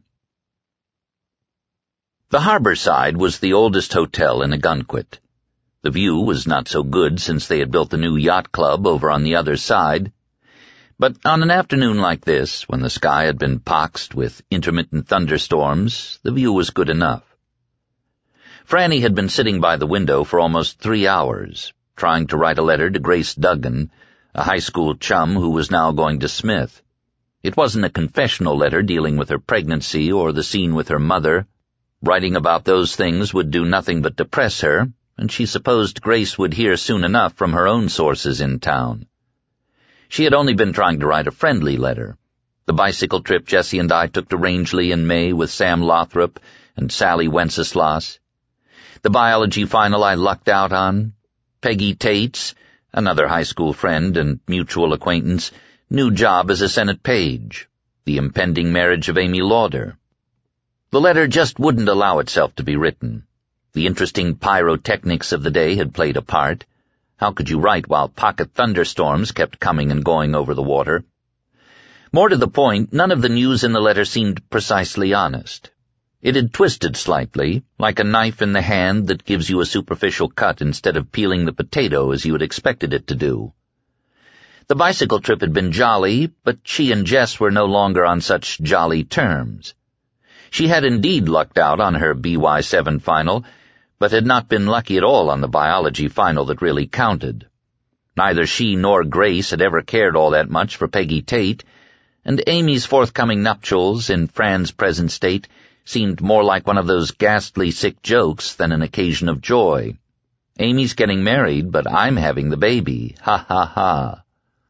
Speaker 1: The harbor side was the oldest hotel in Ogunquit. The view was not so good since they had built the new yacht club over on the other side, but on an afternoon like this, when the sky had been poxed with intermittent thunderstorms, the view was good enough. Franny had been sitting by the window for almost 3 hours, trying to write a letter to Grace Duggan, a high school chum who was now going to Smith. It wasn't a confessional letter dealing with her pregnancy or the scene with her mother. Writing about those things would do nothing but depress her, and she supposed Grace would hear soon enough from her own sources in town. She had only been trying to write a friendly letter. The bicycle trip Jessie and I took to Rangeley in May with Sam Lothrop and Sally Wenceslas. The biology final I lucked out on. Peggy Tate's, another high school friend and mutual acquaintance, new job as a Senate page. The impending marriage of Amy Lauder. The letter just wouldn't allow itself to be written. The interesting pyrotechnics of the day had played a part. How could you write while pocket thunderstorms kept coming and going over the water? More to the point, none of the news in the letter seemed precisely honest. It had twisted slightly, like a knife in the hand that gives you a superficial cut instead of peeling the potato as you had expected it to do. The bicycle trip had been jolly, but she and Jess were no longer on such jolly terms. She had indeed lucked out on her BY7 final, but had not been lucky at all on the biology final that really counted. Neither she nor Grace had ever cared all that much for Peggy Tate, and Amy's forthcoming nuptials in Fran's present state seemed more like one of those ghastly sick jokes than an occasion of joy. Amy's getting married, but I'm having the baby. Ha ha ha.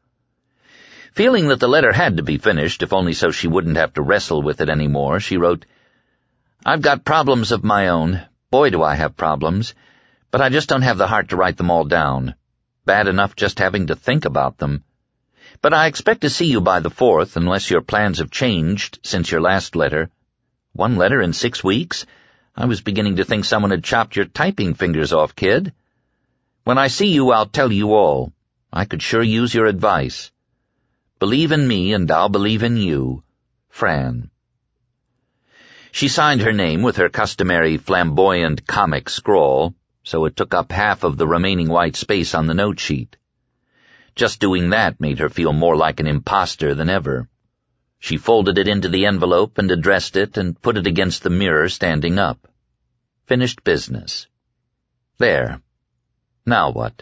Speaker 1: Feeling that the letter had to be finished, if only so she wouldn't have to wrestle with it any more, she wrote, "I've got problems of my own. Boy, do I have problems. But I just don't have the heart to write them all down. Bad enough just having to think about them. But I expect to see you by the 4th, unless your plans have changed since your last letter. 1 letter in 6 weeks? I was beginning to think someone had chopped your typing fingers off, kid. When I see you, I'll tell you all. I could sure use your advice. Believe in me, and I'll believe in you. Fran." She signed her name with her customary flamboyant comic scrawl, so it took up half of the remaining white space on the note sheet. Just doing that made her feel more like an imposter than ever. She folded it into the envelope and addressed it and put it against the mirror standing up. Finished business. There. Now what?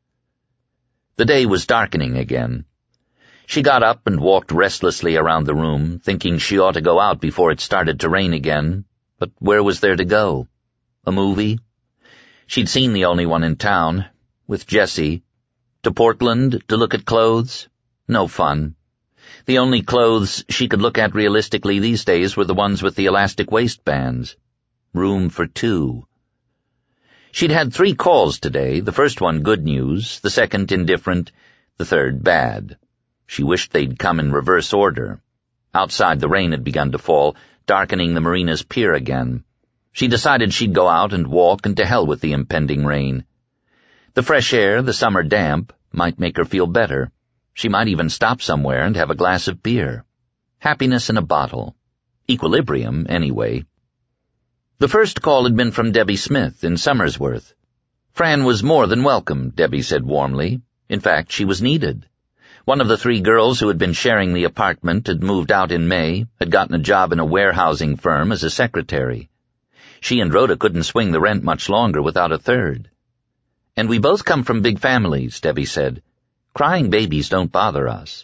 Speaker 1: The day was darkening again. She got up and walked restlessly around the room, thinking she ought to go out before it started to rain again, but where was there to go? A movie? She'd seen the only one in town, with Jessie. To Portland to look at clothes? No fun. The only clothes she could look at realistically these days were the ones with the elastic waistbands. Room for 2. She'd had 3 calls today, the first one good news, the second indifferent, the third bad. She wished they'd come in reverse order. Outside the rain had begun to fall, darkening the marina's pier again. She decided she'd go out and walk, and to hell with the impending rain. The fresh air, the summer damp, might make her feel better. She might even stop somewhere and have a glass of beer. Happiness in a bottle. Equilibrium, anyway. The first call had been from Debbie Smith in Somersworth. Fran was more than welcome, Debbie said warmly. In fact, she was needed. One of the 3 girls who had been sharing the apartment had moved out in May, had gotten a job in a warehousing firm as a secretary. She and Rhoda couldn't swing the rent much longer without a third. "And we both come from big families," Debbie said. "Crying babies don't bother us."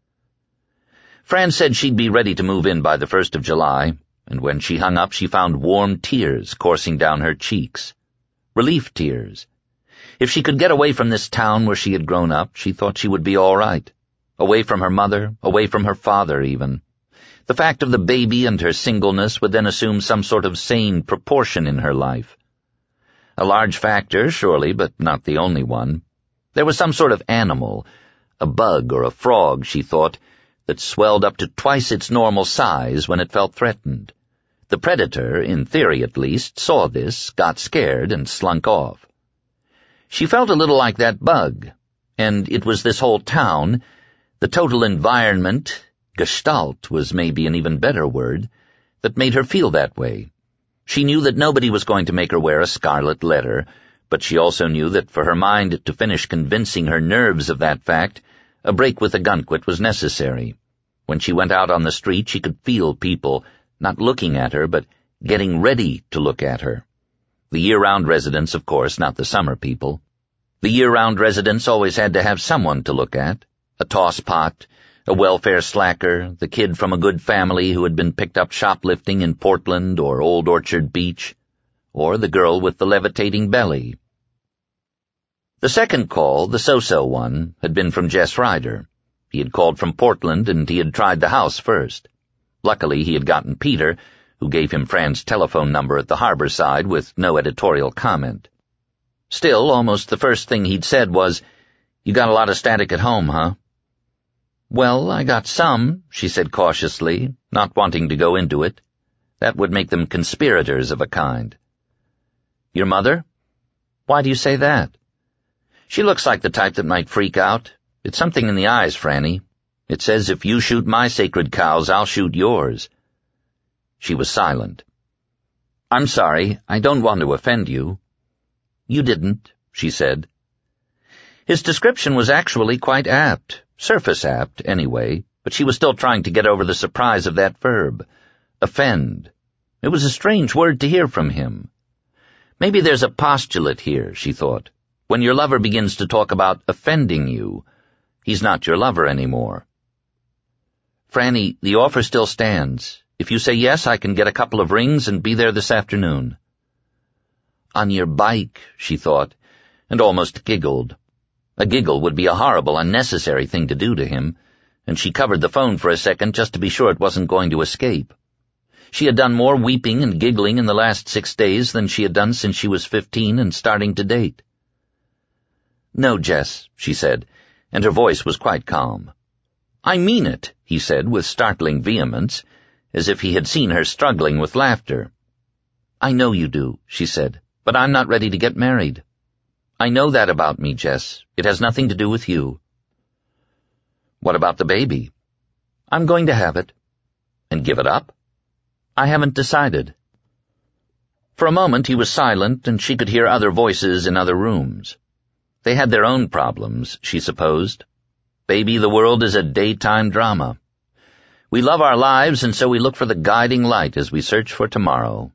Speaker 1: Fran said she'd be ready to move in by the 1st of July, and when she hung up she found warm tears coursing down her cheeks. Relief tears. If she could get away from this town where she had grown up, she thought she would be all right. Away from her mother, away from her father even. The fact of the baby and her singleness would then assume some sort of sane proportion in her life. A large factor, surely, but not the only one. There was some sort of animal, a bug or a frog, she thought, that swelled up to twice its normal size when it felt threatened. The predator, in theory at least, saw this, got scared, and slunk off. She felt a little like that bug, and it was this whole town, the total environment, gestalt was maybe an even better word, that made her feel that way. She knew that nobody was going to make her wear a scarlet letter, but she also knew that for her mind to finish convincing her nerves of that fact, a break with the Gunkwit was necessary. When she went out on the street, she could feel people, not looking at her, but getting ready to look at her. The year-round residents, of course, not the summer people. The year-round residents always had to have someone to look at, a tosspot, a welfare slacker, the kid from a good family who had been picked up shoplifting in Portland or Old Orchard Beach, or the girl with the levitating belly. The second call, the so-so one, had been from Jess Ryder. He had called from Portland, and he had tried the house first. Luckily, he had gotten Peter, who gave him Fran's telephone number at the harbor side with no editorial comment. Still, almost the first thing he'd said was, "You got a lot of static at home, huh?" "Well, I got some," she said cautiously, not wanting to go into it. That would make them conspirators of a kind. "Your mother? Why do you say that?" "She looks like the type that might freak out. It's something in the eyes, Franny. It says if you shoot my sacred cows, I'll shoot yours." She was silent. "I'm sorry, I don't want to offend you." "You didn't," she said. His description was actually quite apt, surface apt, anyway, but she was still trying to get over the surprise of that verb, offend. It was a strange word to hear from him. Maybe there's a postulate here, she thought. When your lover begins to talk about offending you, he's not your lover anymore. "Franny, the offer still stands. If you say yes, I can get a couple of rings and be there this afternoon." "On your bike," she thought, and almost giggled. A giggle would be a horrible, unnecessary thing to do to him, and she covered the phone for a second just to be sure it wasn't going to escape. She had done more weeping and giggling in the last 6 days than she had done since she was 15 and starting to date. "No, Jess," she said, and her voice was quite calm. "I mean it," he said with startling vehemence, as if he had seen her struggling with laughter. "I know you do," she said, "but I'm not ready to get married. I know that about me, Jess. It has nothing to do with you." "What about the baby?" "I'm going to have it." "And give it up?" "I haven't decided." For a moment he was silent, and she could hear other voices in other rooms. They had their own problems, she supposed. Baby, the world is a daytime drama. We love our lives, and so we look for the guiding light as we search for tomorrow.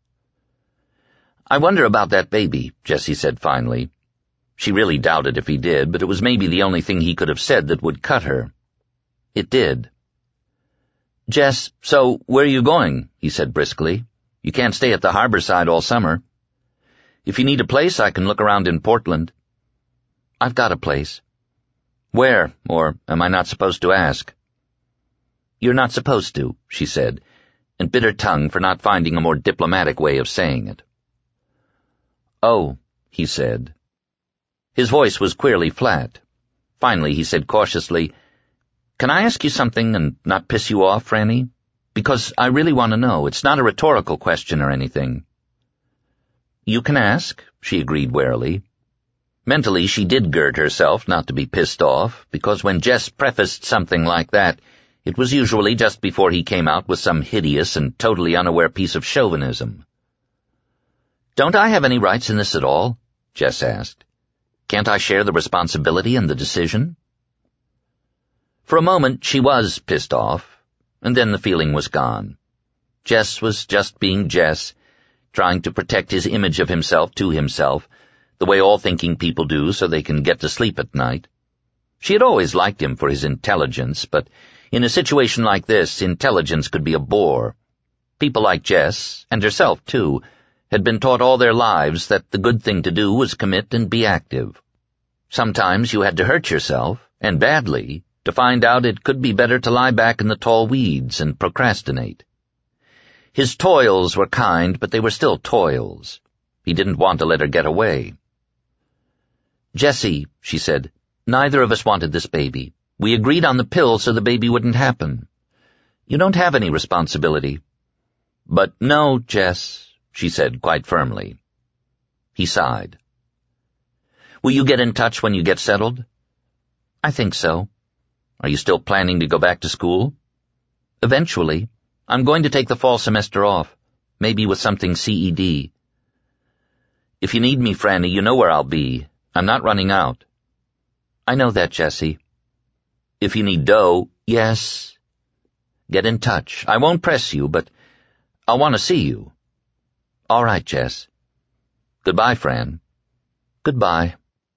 Speaker 1: "I wonder about that baby," Jessie said finally. She really doubted if he did, but it was maybe the only thing he could have said that would cut her. It did. "Jess, so where are you going?" he said briskly. "You can't stay at the harbor side all summer. If you need a place, I can look around in Portland." "I've got a place." "Where, or am I not supposed to ask?" "You're not supposed to," she said, and bit her tongue for not finding a more diplomatic way of saying it. "Oh," he said. His voice was queerly flat. Finally he said cautiously, "Can I ask you something and not piss you off, Franny? Because I really want to know. It's not a rhetorical question or anything." "You can ask," she agreed warily. Mentally she did gird herself not to be pissed off, because when Jess prefaced something like that, it was usually just before he came out with some hideous and totally unaware piece of chauvinism. "Don't I have any rights in this at all?" Jess asked. "Can't I share the responsibility and the decision?" For a moment she was pissed off, and then the feeling was gone. Jess was just being Jess, trying to protect his image of himself to himself, the way all thinking people do so they can get to sleep at night. She had always liked him for his intelligence, but in a situation like this, intelligence could be a bore. People like Jess, and herself too, had been taught all their lives that the good thing to do was commit and be active. Sometimes you had to hurt yourself, and badly, to find out it could be better to lie back in the tall weeds and procrastinate. His toils were kind, but they were still toils. He didn't want to let her get away. "Jessie," she said, "neither of us wanted this baby. We agreed on the pill so the baby wouldn't happen. You don't have any responsibility." "But no, Jess," she said quite firmly. He sighed. "Will you get in touch when you get settled?" "I think so." "Are you still planning to go back to school?" "Eventually. I'm going to take the fall semester off, maybe with something CED. If you need me, Franny, you know where I'll be. I'm not running out." "I know that, Jessie." "If you need dough—" "Yes." "Get in touch. I won't press you, but I'll want to see you." "All right, Jess." "Goodbye, Fran." "Goodbye."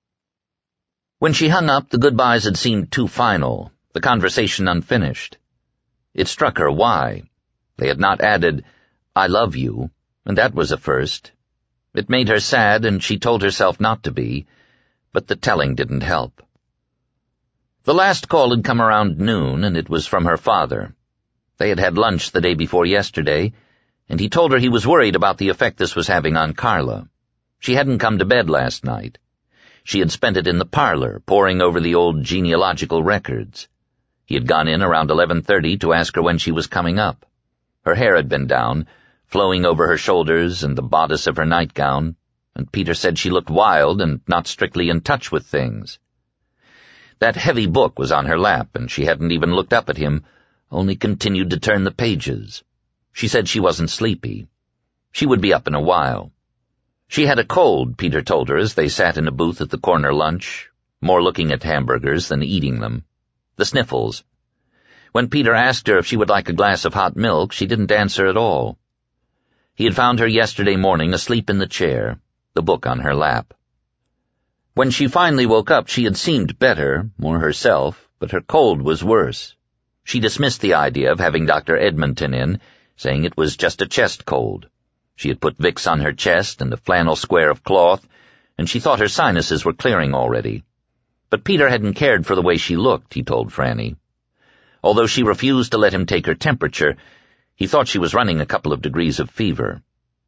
Speaker 1: When she hung up, the goodbyes had seemed too final, the conversation unfinished. It struck her why. They had not added, "I love you," and that was a first. It made her sad, and she told herself not to be, but the telling didn't help. The last call had come around noon, and it was from her father. They had had lunch the day before yesterday, and he told her he was worried about the effect this was having on Carla. She hadn't come to bed last night. She had spent it in the parlor, poring over the old genealogical records. He had gone in around 11:30 to ask her when she was coming up. Her hair had been down, flowing over her shoulders and the bodice of her nightgown, and Peter said she looked wild and not strictly in touch with things. That heavy book was on her lap, and she hadn't even looked up at him, only continued to turn the pages. She said she wasn't sleepy. She would be up in a while. She had a cold, Peter told her as they sat in a booth at the corner lunch, more looking at hamburgers than eating them. The sniffles. When Peter asked her if she would like a glass of hot milk, she didn't answer at all. He had found her yesterday morning asleep in the chair, the book on her lap. When she finally woke up, she had seemed better, more herself, but her cold was worse. She dismissed the idea of having Dr. Edmonton in, saying it was just a chest cold. She had put Vicks on her chest and a flannel square of cloth, and she thought her sinuses were clearing already. But Peter hadn't cared for the way she looked, he told Franny. Although she refused to let him take her temperature, he thought she was running a couple of degrees of fever.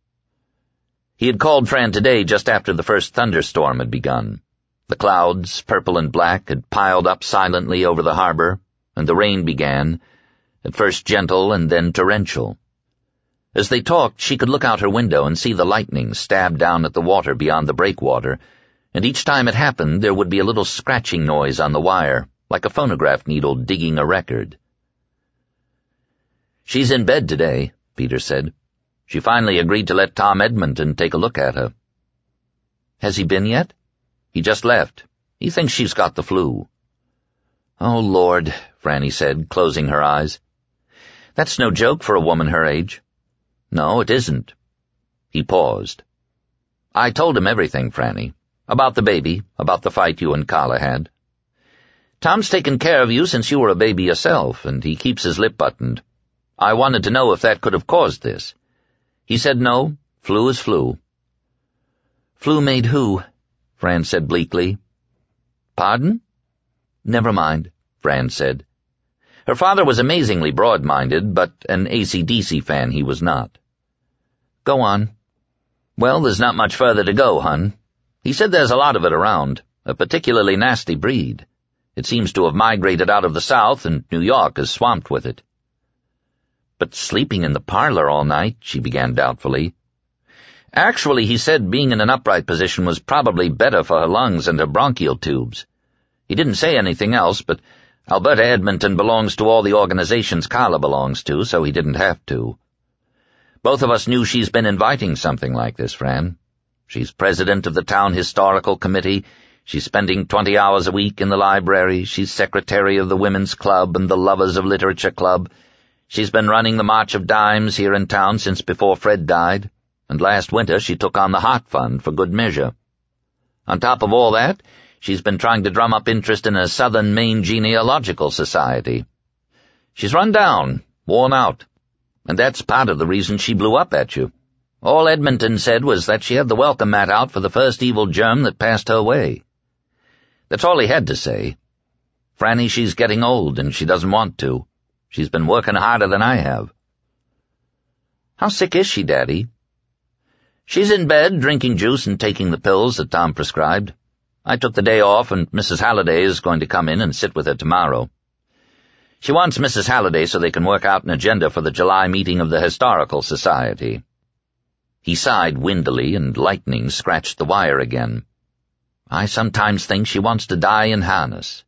Speaker 1: He had called Fran today just after the first thunderstorm had begun. The clouds, purple and black, had piled up silently over the harbor, and the rain began, at first gentle and then torrential. As they talked, she could look out her window and see the lightning stab down at the water beyond the breakwater, and each time it happened there would be a little scratching noise on the wire, like a phonograph needle digging a record. "She's in bed today," Peter said. "She finally agreed to let Tom Edmonton take a look at her." "Has he been yet?" "He just left. He thinks she's got the flu." "Oh, Lord," Franny said, closing her eyes. "That's no joke for a woman her age." "No, it isn't." He paused. "I told him everything, Franny. About the baby, about the fight you and Carla had. Tom's taken care of you since you were a baby yourself, and he keeps his lip buttoned. I wanted to know if that could have caused this. He said no, flu is flu." "Flu made who?" Fran said bleakly. "Pardon?" "Never mind," Fran said. Her father was amazingly broad-minded, but an AC/DC fan he was not. "Go on." "Well, there's not much further to go, hun. He said there's a lot of it around, a particularly nasty breed. It seems to have migrated out of the South, and New York is swamped with it." "But sleeping in the parlor all night," she began doubtfully. "Actually, he said being in an upright position was probably better for her lungs and her bronchial tubes. He didn't say anything else, but Alberta Edmonton belongs to all the organizations Carla belongs to, so he didn't have to. Both of us knew she's been inviting something like this, Fran. She's president of the town historical committee, she's spending 20 hours a week in the library, she's secretary of the women's club and the lovers of literature club. She's been running the March of Dimes here in town since before Fred died, and last winter she took on the Heart Fund for good measure. On top of all that, she's been trying to drum up interest in a Southern Maine Genealogical Society. She's run down, worn out, and that's part of the reason she blew up at you. All Edmonton said was that she had the welcome mat out for the first evil germ that passed her way. That's all he had to say. Franny, she's getting old, and she doesn't want to. She's been working harder than I have." "How sick is she, Daddy?" "She's in bed, drinking juice and taking the pills that Tom prescribed. I took the day off, and Mrs. Halliday is going to come in and sit with her tomorrow. She wants Mrs. Halliday so they can work out an agenda for the July meeting of the Historical Society." He sighed windily, and lightning scratched the wire again. "I sometimes think she wants to die in harness."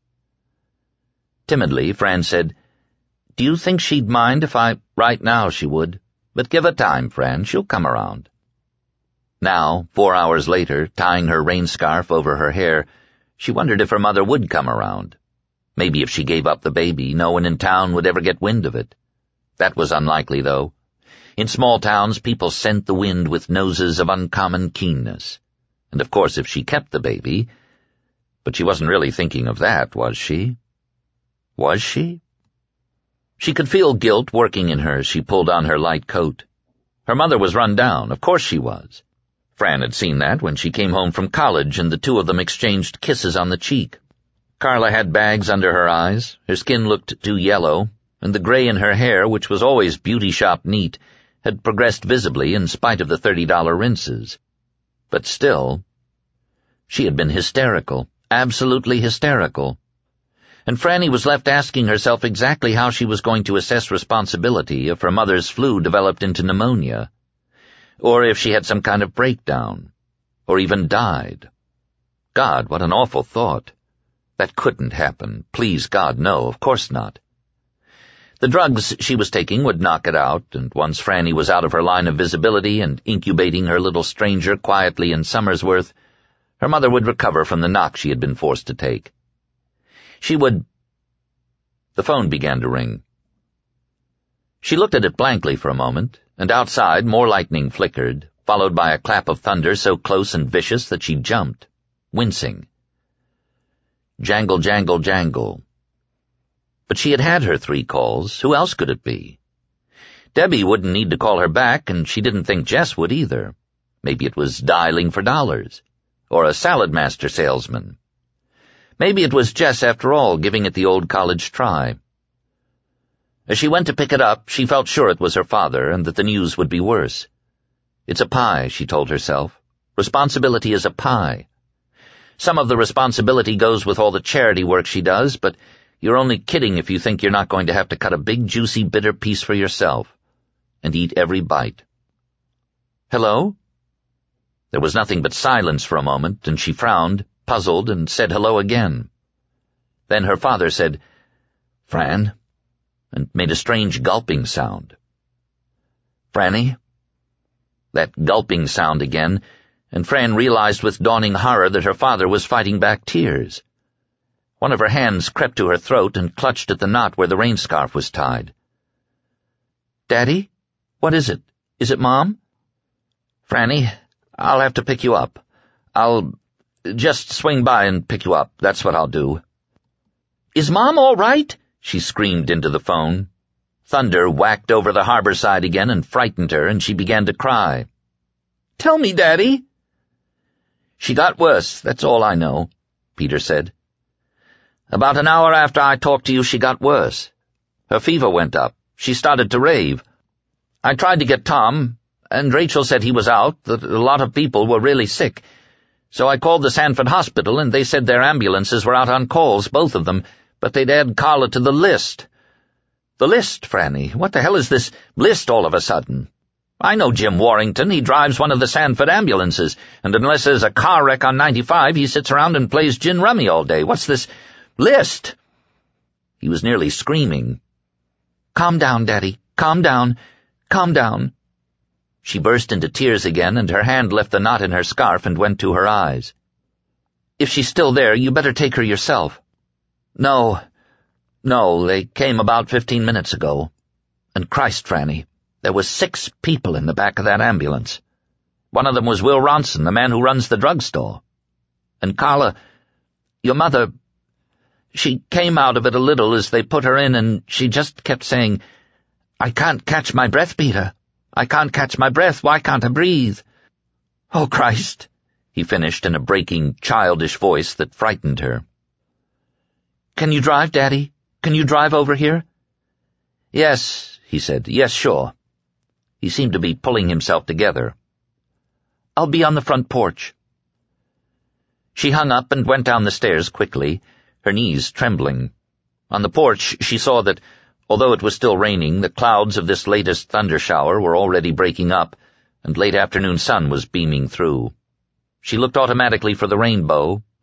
Speaker 1: Timidly, Fran said, "Do you think she'd mind if I—" "Right now she would. But give her time, Fran. She'll come around." Now, 4 hours later, tying her rain scarf over her hair, she wondered if her mother would come around. Maybe if she gave up the baby, no one in town would ever get wind of it. That was unlikely, though. In small towns, people scent the wind with noses of uncommon keenness. And of course, if she kept the baby— But she wasn't really thinking of that, was she? Was she? She could feel guilt working in her as she pulled on her light coat. Her mother was run down. Of course she was. Fran had seen that when she came home from college and the two of them exchanged kisses on the cheek. Carla had bags under her eyes, her skin looked too yellow, and the gray in her hair, which was always beauty shop neat, had progressed visibly in spite of the $30 rinses. But still, she had been hysterical, absolutely hysterical. And Franny was left asking herself exactly how she was going to assess responsibility if her mother's flu developed into pneumonia, or if she had some kind of breakdown, or even died. God, what an awful thought. That couldn't happen. Please, God, no, of course not. The drugs she was taking would knock it out, and once Franny was out of her line of visibility and incubating her little stranger quietly in Somersworth, her mother would recover from the knock she had been forced to take. She would— The phone began to ring. She looked at it blankly for a moment, and outside more lightning flickered, followed by a clap of thunder so close and vicious that she jumped, wincing. Jangle, jangle, jangle. But she had had her 3 calls. Who else could it be? Debbie wouldn't need to call her back, and she didn't think Jess would either. Maybe it was dialing for dollars, or a Salad Master salesman. Maybe it was Jess, after all, giving it the old college try. As she went to pick it up, she felt sure it was her father, and that the news would be worse. It's a pie, she told herself. Responsibility is a pie. Some of the responsibility goes with all the charity work she does, but you're only kidding if you think you're not going to have to cut a big, juicy, bitter piece for yourself, and eat every bite. Hello? There was nothing but silence for a moment, and she frowned, puzzled, and said hello again. Then her father said, "Fran," and made a strange gulping sound. "Franny?" That gulping sound again, and Fran realized with dawning horror that her father was fighting back tears. One of her hands crept to her throat and clutched at the knot where the rain scarf was tied. "Daddy? What is it? Is it Mom?" "Franny, I'll have to pick you up. I'll just swing by and pick you up. That's what I'll do." "Is Mom all right?" she screamed into the phone. Thunder whacked over the harbor side again and frightened her, and she began to cry. "Tell me, Daddy." "She got worse, that's all I know," Peter said. "About an hour after I talked to you, she got worse. Her fever went up. She started to rave. I tried to get Tom, and Rachel said he was out, that a lot of people were really sick. So I called the Sanford Hospital, and they said their ambulances were out on calls, both of them, but they'd add Carla to the list." "The list, Franny? What the hell is this list all of a sudden?" "I know Jim Warrington. He drives one of the Sanford ambulances, and unless there's a car wreck on 95, he sits around and plays gin rummy all day. What's this list?" He was nearly screaming. "Calm down, Daddy. Calm down. Calm down." She burst into tears again, and her hand left the knot in her scarf and went to her eyes. "If she's still there, you better take her yourself." No, they came about 15 minutes ago. And Christ, Franny, there was 6 people in the back of that ambulance. One of them was Will Ronson, the man who runs the drugstore. And Carla, your mother, she came out of it a little as they put her in, and she just kept saying, "I can't catch my breath, Peter. I can't catch my breath. Why can't I breathe?" "Oh, Christ," he finished in a breaking, childish voice that frightened her. "Can you drive, Daddy? Can you drive over here?" "Yes," he said. "Yes, sure." He seemed to be pulling himself together. "I'll be on the front porch." She hung up and went down the stairs quickly, her knees trembling. On the porch she saw that, although it was still raining, the clouds of this latest thundershower were already breaking up, and late afternoon sun was beaming through. She looked automatically for the rainbow,